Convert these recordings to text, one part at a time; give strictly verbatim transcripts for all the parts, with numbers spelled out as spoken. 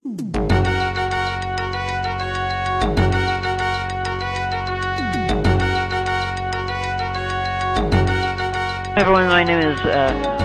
Hi everyone, my name is, uh,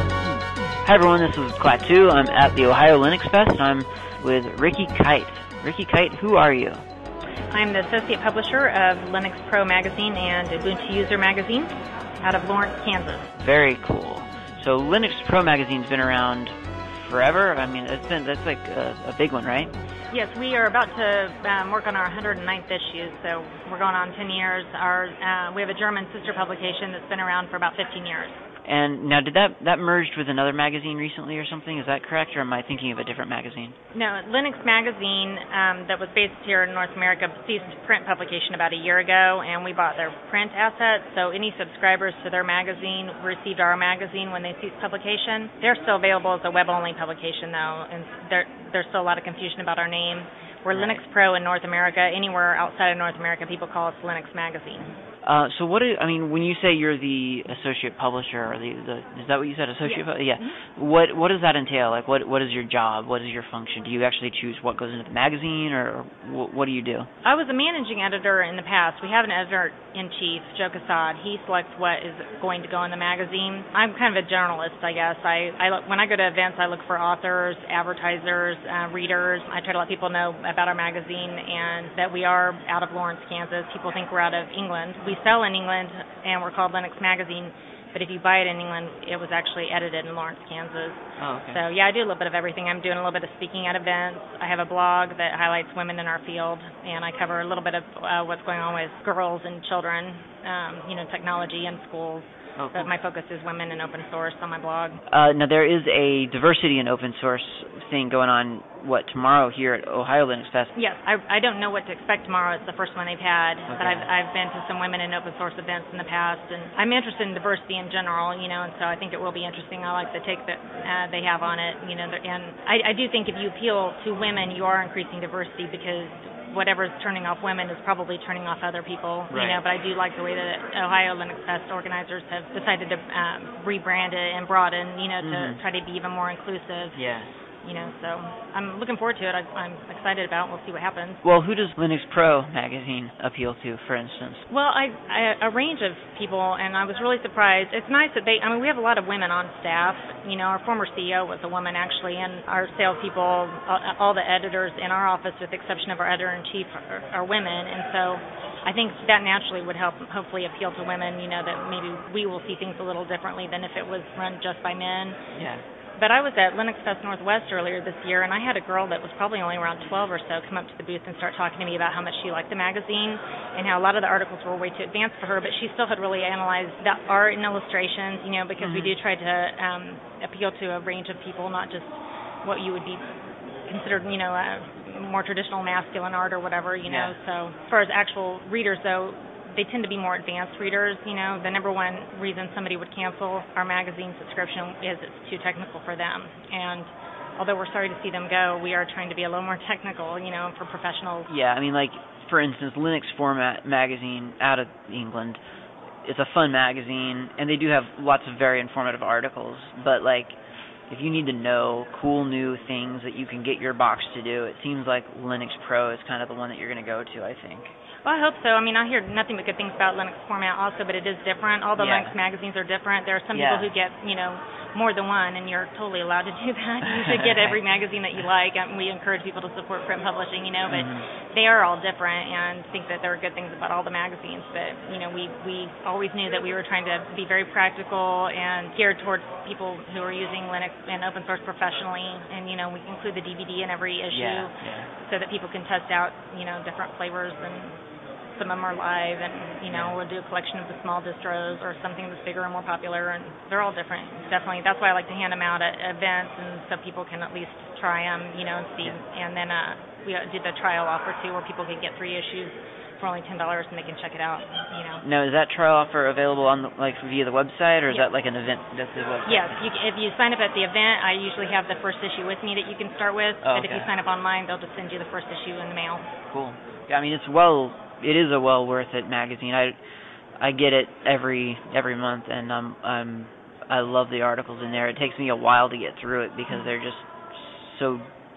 hi everyone, this is Klaatu. I'm at the Ohio Linux Fest. I'm with Ricky Kite. Ricky Kite, who are you? I'm the Associate Publisher of Linux Pro Magazine and Ubuntu User Magazine out of Lawrence, Kansas. Very cool. So Linux Pro Magazine's been around forever? I mean, it's been, that's like a, a big one, right? Yes, we are about to um, work on our one hundred ninth issue, so we're going on ten years. Our uh, we have a German sister publication that's been around for about fifteen years. And now, did that that merged with another magazine recently or something? Is that correct, or am I thinking of a different magazine? No, Linux Magazine um, that was based here in North America ceased print publication about a year ago, and we bought their print assets. So any subscribers to their magazine received our magazine when they ceased publication. They're still available as a web-only publication, though, and there, there's still a lot of confusion about our name. We're right. Linux Pro in North America. Anywhere outside of North America, people call us Linux Magazine. Uh, so what is, I mean, when you say you're the associate publisher, or the, the is that what you said, associate? Yeah. Pu- yeah. Mm-hmm. What what does that entail? Like, what what is your job? What is your function? Do you actually choose what goes into the magazine, or what, what do you do? I was a managing editor in the past. We have an editor-in-chief, Joe Cassad. He selects what is going to go in the magazine. I'm kind of a journalist, I guess. I, I look, when I go to events, I look for authors, advertisers, uh, readers. I try to let people know about our magazine and that we are out of Lawrence, Kansas. People think we're out of England. We sell in England, and we're called Linux Magazine, but if you buy it in England, it was actually edited in Lawrence, Kansas. Oh, okay. So, yeah, I do a little bit of everything. I'm doing a little bit of speaking at events. I have a blog that highlights women in our field, and I cover a little bit of uh, what's going on with girls and children, um, you know, technology in schools. Oh, cool. But my focus is women and open source on my blog. Uh, now, there is a diversity in open source thing going on, what, tomorrow here at Ohio Linux Fest? Yes, I, I don't know what to expect tomorrow. It's the first one they've had, okay. but I've, I've been to some women in open source events in the past, and I'm interested in diversity in general, you know, and so I think it will be interesting. I like the take that uh, they have on it, you know, and I, I do think if you appeal to women, you are increasing diversity, because whatever's turning off women is probably turning off other people, right. you know, but I do like the way that Ohio Linux Fest organizers have decided to um, rebrand it and broaden, you know, to mm-hmm. try to be even more inclusive. Yeah. You know, so I'm looking forward to it. I, I'm excited about it. We'll see what happens. Well, who does Linux Pro Magazine appeal to, for instance? Well, I, I a range of people, and I was really surprised. It's nice that they, I mean, we have a lot of women on staff. You know, our former C E O was a woman, actually, and our salespeople, all the editors in our office, with the exception of our editor-in-chief, are, are women, and so I think that naturally would help, hopefully appeal to women, you know, that maybe we will see things a little differently than if it was run just by men. Yeah. But I was at Linux Fest Northwest earlier this year, and I had a girl that was probably only around twelve or so come up to the booth and start talking to me about how much she liked the magazine and how a lot of the articles were way too advanced for her, but she still had really analyzed the art and illustrations, you know, because mm-hmm. we do try to um, appeal to a range of people, not just what you would be considered, you know, uh, more traditional masculine art or whatever, you know. Yeah. So as far as actual readers, though, they tend to be more advanced readers, you know. The number one reason somebody would cancel our magazine subscription is it's too technical for them. And although we're sorry to see them go, we are trying to be a little more technical, you know, for professionals. Yeah, I mean, like, for instance, Linux Format magazine out of England, it's a fun magazine, and they do have lots of very informative articles, but, like, if you need to know cool new things that you can get your box to do, it seems like Linux Pro is kind of the one that you're going to go to, I think. Well, I hope so. I mean, I hear nothing but good things about Linux Format also, but it is different. All the yeah. Linux magazines are different. There are some yeah. people who get, you know, more than one, and you're totally allowed to do that. You should get every magazine that you like, and we encourage people to support print publishing, you know, but mm-hmm. they are all different, and think that there are good things about all the magazines. But, you know, we, we always knew that we were trying to be very practical and geared towards people who are using Linux and open source professionally, and, you know, we include the D V D in every issue yeah. Yeah. so that people can test out, you know, different flavors, and some of them are live, and, you know, we'll do a collection of the small distros or something that's bigger and more popular, and they're all different. Definitely, that's why I like to hand them out at events, and so people can at least try them, you know, and see. And then uh, we did the trial offer, too, where people can get three issues for only ten dollars, and they can check it out, you know. Now, is that trial offer available on the, like via the website, or is yes. that like an event that's the website? Yes, you, if you sign up at the event, I usually have the first issue with me that you can start with, oh, but okay. if you sign up online, they'll just send you the first issue in the mail. Cool. Yeah, I mean, it's well... It is a well worth it magazine. I, I get it every every month, and um, I'm I love the articles in there. It takes me a while to get through it because they're just so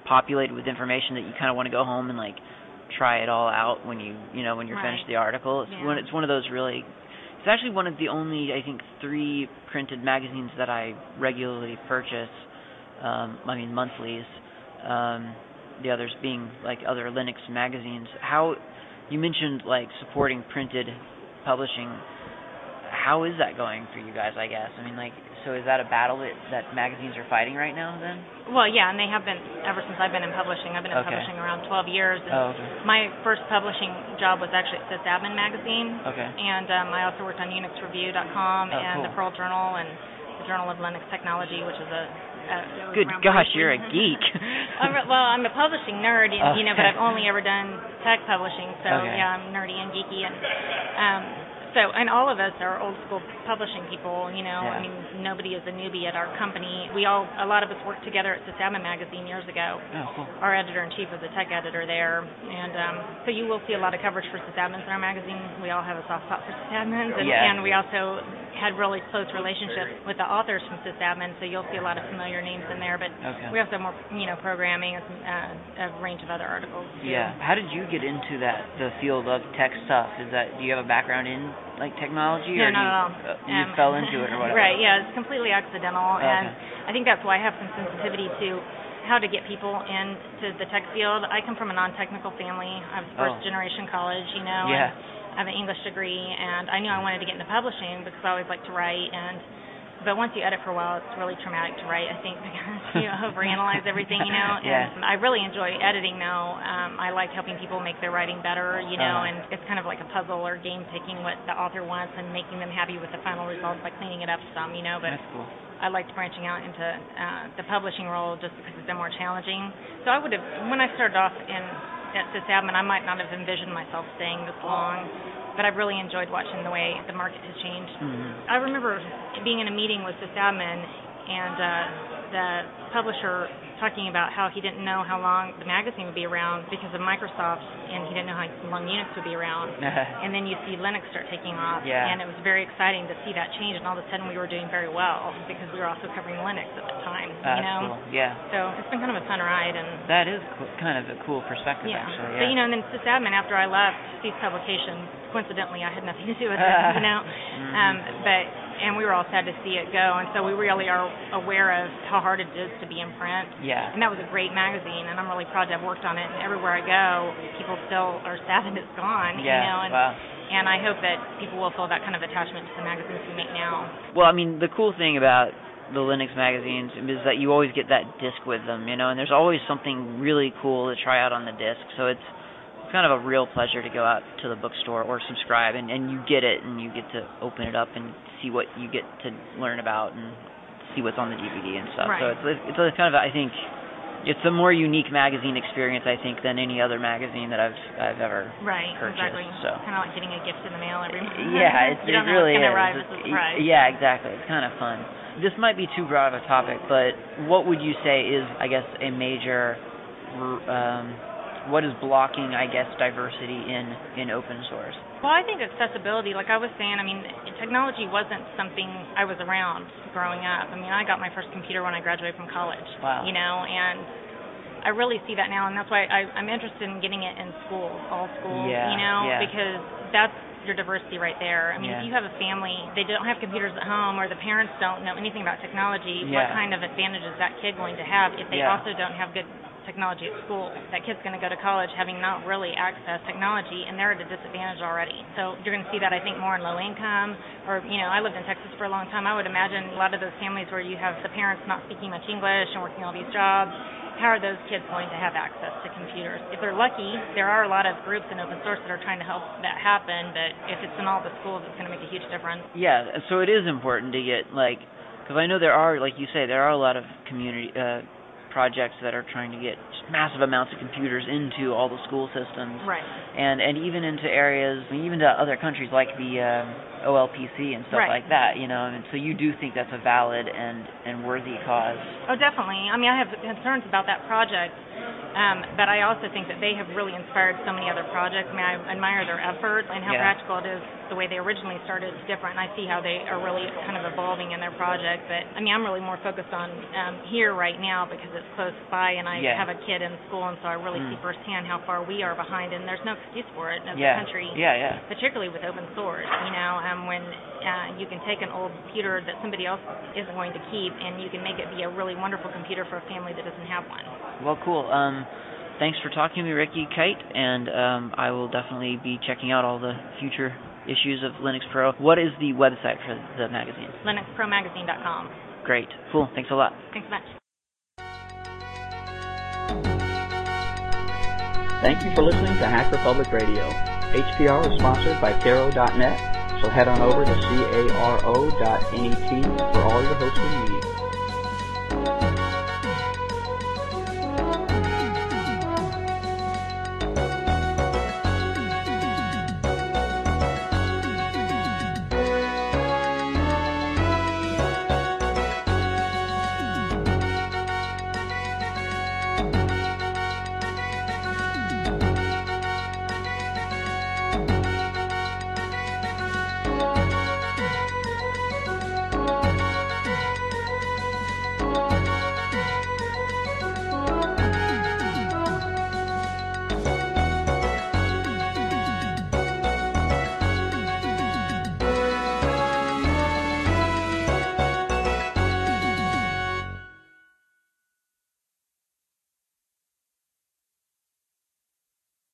populated with information that you kind of want to go home and like try it all out when you you know when you're right. finished the article. It's yeah. one it's one of those really. It's actually one of the only I think three printed magazines that I regularly purchase. Um, I mean monthlies. Um, the others being like other Linux magazines. How you mentioned like supporting printed publishing. How is that going for you guys, I guess? I mean, like, so is that a battle that, that magazines are fighting right now, then? Well, yeah, and they have been ever since I've been in publishing. I've been in okay. publishing around twelve years. And oh, okay. My first publishing job was actually at Sysadmin magazine. Okay. And um, I also worked on Unix Review dot com oh, and cool. the Perl Journal and the Journal of Linux Technology, which is a... a Good gosh, you're a geek. I'm, well, I'm a publishing nerd, and, okay. you know, but I've only ever done tech publishing, so, okay. yeah, I'm nerdy and geeky. And um, so, and all of us are old school publishing people, you know. Yeah. I mean, nobody is a newbie at our company. We all, a lot of us worked together at Sysadmin magazine years ago. Oh, cool. Our editor-in-chief was a tech editor there, and um, so you will see a lot of coverage for sysadmins in our magazine. We all have a soft spot for sysadmins, and, yeah. and we also had really close relationships with the authors from sysadmin, so you'll see a lot of familiar names in there. But okay. we also have more, you know, programming and uh, a range of other articles too. Yeah. How did you get into that, the field of tech stuff? Is that, do you have a background in like technology, no, or not do you, at all. Uh, you um, fell into it or whatever? Right. Yeah, it's completely accidental, okay. and I think that's why I have some sensitivity to how to get people into the tech field. I come from a non-technical family. I was first oh. generation college, you know. Yeah. And I have an English degree, and I knew I wanted to get into publishing because I always liked to write. And but once you edit for a while, it's really traumatic to write, I think, because you overanalyze everything, you know. yeah. And I really enjoy editing, though. Um, I like helping people make their writing better, you know. Uh-huh. And it's kind of like a puzzle or game, picking what the author wants and making them happy with the final results by cleaning it up some, you know. But that's cool. I liked branching out into uh, the publishing role just because it's been more challenging. So I would have, when I started off in at Sysadmin, I might not have envisioned myself staying this long, but I've really enjoyed watching the way the market has changed. Mm-hmm. I remember being in a meeting with Sysadmin and uh, the publisher talking about how he didn't know how long the magazine would be around because of Microsoft, and he didn't know how long Unix would be around. And then you see Linux start taking off, yeah. and it was very exciting to see that change, and all of a sudden we were doing very well because we were also covering Linux at the time. Uh, you know? Cool. Yeah. So it's been kind of a fun ride. And that is co- kind of a cool perspective, yeah. actually. Yeah. So, you know, and then Sysadmin, after I left, ceased publication. Coincidentally, I had nothing to do with it, you know. mm-hmm. Um, but and we were all sad to see it go, and so we really are aware of how hard it is to be in print. Yeah. And that was a great magazine, and I'm really proud to have worked on it. And everywhere I go, people still are sad that it's gone. Yeah. You know, and, wow. and I hope that people will feel that kind of attachment to the magazines we make now. Well, I mean, the cool thing about the Linux magazines is that you always get that disc with them, you know, and there's always something really cool to try out on the disc. So it's kind of a real pleasure to go out to the bookstore or subscribe, and, and you get it, and you get to open it up and see what you get to learn about and see what's on the D V D and stuff. Right. So it's it's a kind of, I think, it's a more unique magazine experience, I think, than any other magazine that I've I've ever right, purchased. Exactly. So kind of like getting a gift in the mail every month. yeah, it's, you it don't know really it's is. Arrive. It's, It's a surprise. yeah, exactly. It's kind of fun. This might be too broad of a topic, but what would you say is, I guess, a major um, what is blocking, I guess, diversity in, in open source? Well, I think accessibility, like I was saying, I mean, technology wasn't something I was around growing up. I mean, I got my first computer when I graduated from college. Wow. You know, and I really see that now, and that's why I, I'm interested in getting it in schools, all schools, yeah, you know, yeah. because that's your diversity right there. I mean, yeah. if you have a family, they don't have computers at home, or the parents don't know anything about technology, yeah. what kind of advantage is that kid going to have if they yeah. also don't have good technology at school? That kid's going to go to college having not really accessed technology, and they're at a disadvantage already. So you're going to see that, I think, more in low income, or, you know, I lived in Texas for a long time. I would imagine a lot of those families where you have the parents not speaking much English and working all these jobs, how are those kids going to have access to computers? If they're lucky, there are a lot of groups in open source that are trying to help that happen, but if it's in all the schools, it's going to make a huge difference. Yeah, so it is important to get, like, because I know there are, like you say, there are a lot of community uh, projects that are trying to get massive amounts of computers into all the school systems. Right. And and even into areas, I mean, even to other countries like the um, O L P C and stuff right. like that, you know. I mean, so you do think that's a valid and, and worthy cause? Oh, definitely. I mean, I have concerns about that project Um, but I also think that they have really inspired so many other projects. I mean, I admire their effort and how yeah. practical it is. The way they originally started is different, and I see how they are really kind of evolving in their project. But, I mean, I'm really more focused on um, here right now because it's close by, and I yeah. have a kid in school, and so I really mm. see firsthand how far we are behind, and there's no excuse for it as yeah. a country, yeah, yeah. particularly with open source. You know, um, when uh, you can take an old computer that somebody else isn't going to keep, and you can make it be a really wonderful computer for a family that doesn't have one. Well, cool. Um, thanks for talking to me, Ricky Kite, and um, I will definitely be checking out all the future issues of Linux Pro. What is the website for the magazine? Linux Pro Magazine dot com. Great. Cool. Thanks a lot. Thanks much. Thank you for listening to Hack Republic Radio. H P R is sponsored by Caro dot net, so head on over to caro dot net for all your hosting needs.